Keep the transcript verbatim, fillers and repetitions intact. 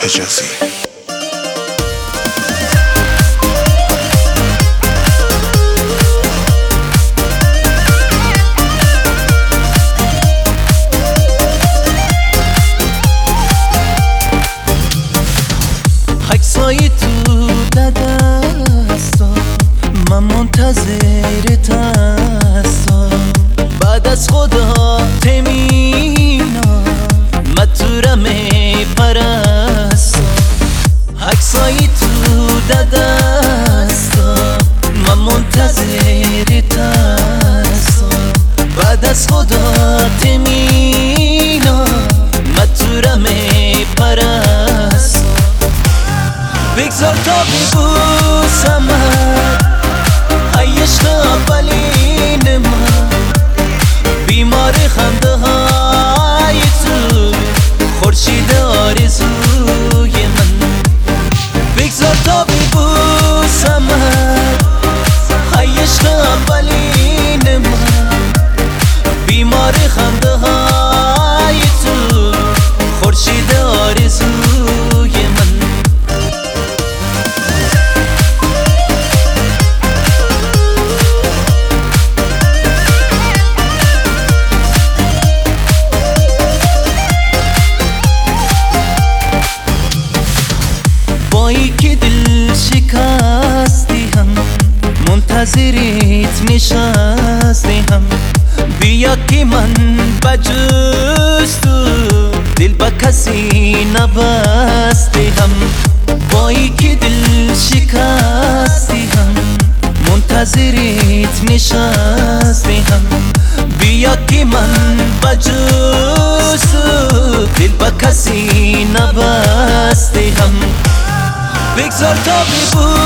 حجازی. عکسای تو دستم، من منتظرت هستم. بعد از خدا تمینا مطورم پرستم. عکسای تو دستم، من منتظرت هستم. بعد از خدا تمینا مطورم پرستم. بگذار تا ببوسمت ای عشق اولین من، بیمار خنده های تو خورشید آرزوی من. بگذار تا ببوسمت ای عشق اولین من، بیمار خنده های تو خورشید آرزوی من. بایی که دل شکستی هم منتظرت نشستی هم. بیا که من بجز تو دل با کسی نبستی هم. بایی که دل شکستی هم منتظرت نشستی هم. بیا که من بجز تو دل با کسی نبستی هم. بگذار تا ببوسمت